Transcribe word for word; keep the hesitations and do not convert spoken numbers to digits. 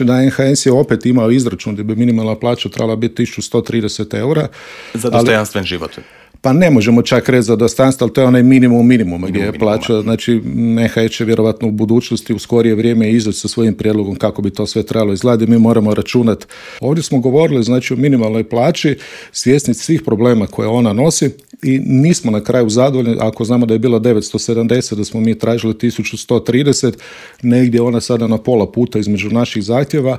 Da, N H S je opet imao izračun da bi minimalna plaća trebala biti tisuću sto trideset eura. Za dostojanstven život. Pa ne možemo čak reći za dostojanstvo, ali to je onaj minimum minimuma gdje je plaća. Znači, N H S će vjerovatno u budućnosti u skorije vrijeme izaći sa svojim prijedlogom kako bi to sve trebalo izgledati. Mi moramo računati. Ovdje smo govorili znači o minimalnoj plaći, svjesni svih problema koje ona nosi i nismo na kraju zadovoljni. Ako znamo da je bilo devetsto sedamdeset, da smo mi tražili tisuću sto trideset, negdje ona sada na pola puta između naših zahtjeva,